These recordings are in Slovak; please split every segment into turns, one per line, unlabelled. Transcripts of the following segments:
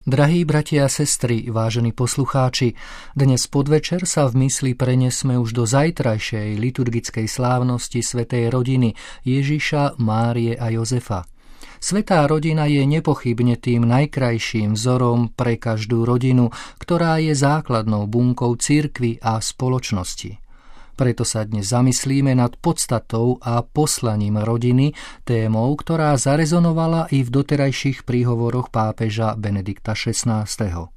Drahí bratia a sestry, vážení poslucháči, dnes podvečer sa v mysli prenesme už do zajtrajšej liturgickej slávnosti svätej rodiny Ježiša, Márie a Jozefa. Svätá rodina je nepochybne tým najkrajším vzorom pre každú rodinu, ktorá je základnou bunkou cirkvi a spoločnosti. Preto sa dnes zamyslíme nad podstatou a poslaním rodiny, témou, ktorá zarezonovala i v doterajších príhovoroch pápeža Benedikta XVI.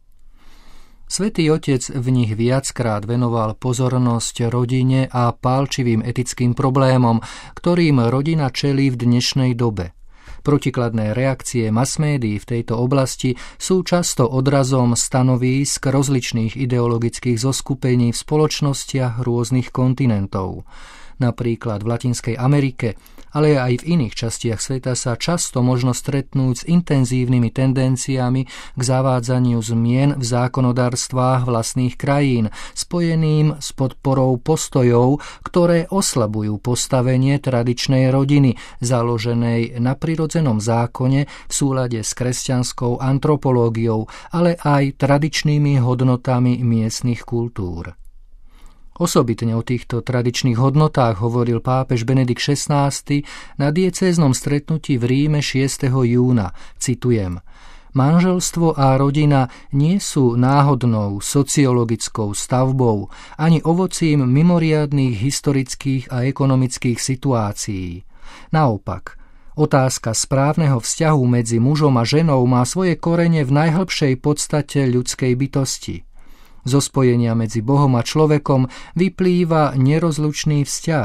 Svätý Otec v nich viackrát venoval pozornosť rodine a pálčivým etickým problémom, ktorým rodina čelí v dnešnej dobe. Protikladné reakcie masmédií v tejto oblasti sú často odrazom stanovísk rozličných ideologických zoskupení v spoločnostiach rôznych kontinentov. Napríklad v Latinskej Amerike, ale aj v iných častiach sveta sa často možno stretnúť s intenzívnymi tendenciami k zavádzaniu zmien v zákonodarstvách vlastných krajín, spojeným s podporou postojov, ktoré oslabujú postavenie tradičnej rodiny, založenej na prirodzenom zákone v súlade s kresťanskou antropológiou, ale aj tradičnými hodnotami miestnych kultúr. Osobitne o týchto tradičných hodnotách hovoril pápež Benedikt XVI na diecéznom stretnutí v Ríme 6. júna. Citujem: Manželstvo a rodina nie sú náhodnou sociologickou stavbou ani ovocím mimoriadnych historických a ekonomických situácií. Naopak, otázka správneho vzťahu medzi mužom a ženou má svoje korene v najhlbšej podstate ľudskej bytosti. Zo spojenia medzi Bohom a človekom vyplýva nerozlučný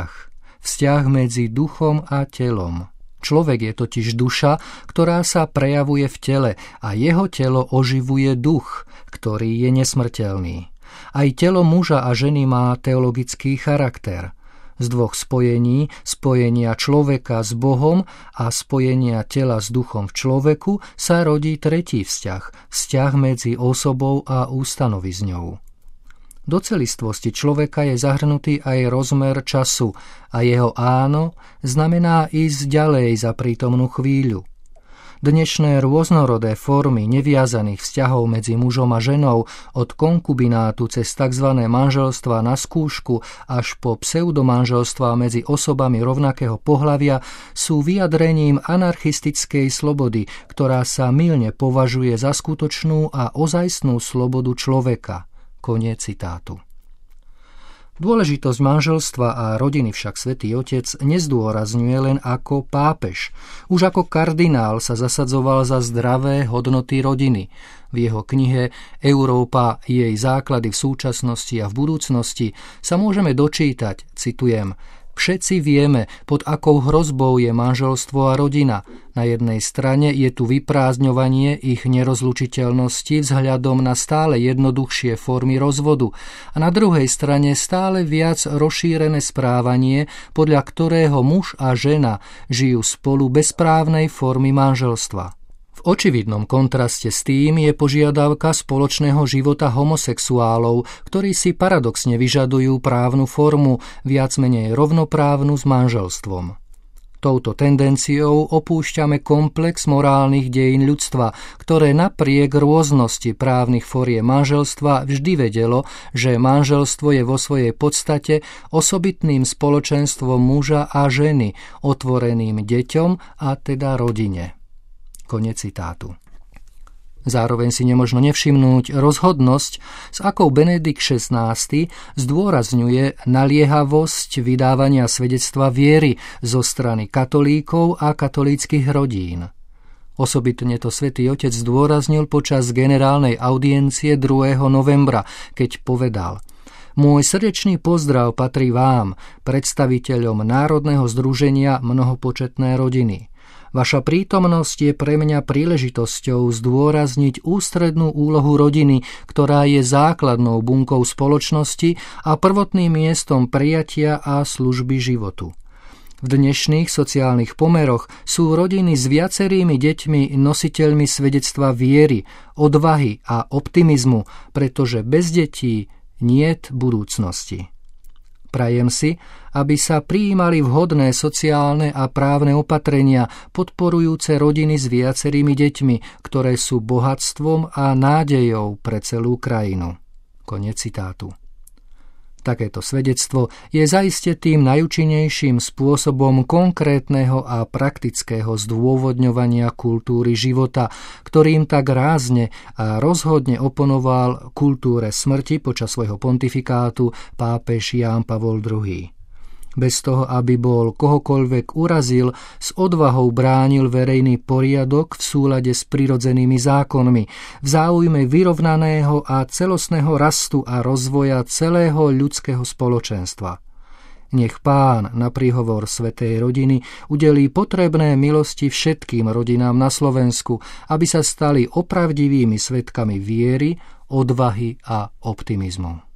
vzťah medzi duchom a telom. Človek je totiž duša, ktorá sa prejavuje v tele a jeho telo oživuje duch, ktorý je nesmrteľný. Aj telo muža a ženy má teologický charakter. Z dvoch spojení, spojenia človeka s Bohom a spojenia tela s duchom v človeku, sa rodí tretí vzťah medzi osobou a ústanovizňou. Do celistvosti človeka je zahrnutý aj rozmer času a jeho áno znamená ísť ďalej za prítomnú chvíľu. Dnešné rôznorodé formy neviazaných vzťahov medzi mužom a ženou, od konkubinátu cez tzv. Manželstvá na skúšku až po pseudomanželstvá medzi osobami rovnakého pohlavia, sú vyjadrením anarchistickej slobody, ktorá sa mylne považuje za skutočnú a ozajstnú slobodu človeka. Koniec citátu. Dôležitosť manželstva a rodiny však Svätý Otec nezdôrazňuje len ako pápež. Už ako kardinál sa zasadzoval za zdravé hodnoty rodiny. V jeho knihe Európa, jej základy v súčasnosti a v budúcnosti sa môžeme dočítať, citujem: Všetci vieme, pod akou hrozbou je manželstvo a rodina. Na jednej strane je tu vyprázdňovanie ich nerozlučiteľnosti vzhľadom na stále jednoduchšie formy rozvodu a na druhej strane stále viac rozšírené správanie, podľa ktorého muž a žena žijú spolu bez právnej formy manželstva. V očividnom kontraste s tým je požiadavka spoločného života homosexuálov, ktorí si paradoxne vyžadujú právnu formu, viac menej rovnoprávnu s manželstvom. Touto tendenciou opúšťame komplex morálnych dejín ľudstva, ktoré napriek rôznosti právnych foriem manželstva vždy vedelo, že manželstvo je vo svojej podstate osobitným spoločenstvom muža a ženy, otvoreným deťom a teda rodine. Koniec citátu. Zároveň si nemožno nevšimnúť rozhodnosť, s akou Benedikt XVI zdôrazňuje naliehavosť vydávania svedectva viery zo strany katolíkov a katolíckych rodín. Osobitne to Svätý Otec zdôraznil počas generálnej audiencie 2. novembra, keď povedal: Môj srdečný pozdrav patrí vám, predstaviteľom Národného združenia Mnohopočetné rodiny. Vaša prítomnosť je pre mňa príležitosťou zdôrazniť ústrednú úlohu rodiny, ktorá je základnou bunkou spoločnosti a prvotným miestom prijatia a služby životu. V dnešných sociálnych pomeroch sú rodiny s viacerými deťmi nositeľmi svedectva viery, odvahy a optimizmu, pretože bez detí niet budúcnosti. Prajem si, aby sa prijímali vhodné sociálne a právne opatrenia podporujúce rodiny s viacerými deťmi, ktoré sú bohatstvom a nádejou pre celú krajinu. Koniec citátu. Takéto svedectvo je zaiste tým najúčinnejším spôsobom konkrétneho a praktického zdôvodňovania kultúry života, ktorým tak rázne a rozhodne oponoval kultúre smrti počas svojho pontifikátu pápež Ján Pavol II. Bez toho, aby bol kohokoľvek urazil, s odvahou bránil verejný poriadok v súlade s prirodzenými zákonmi, v záujme vyrovnaného a celostného rastu a rozvoja celého ľudského spoločenstva. Nech Pán na príhovor svätej rodiny udelí potrebné milosti všetkým rodinám na Slovensku, aby sa stali opravdivými svedkami viery, odvahy a optimizmu.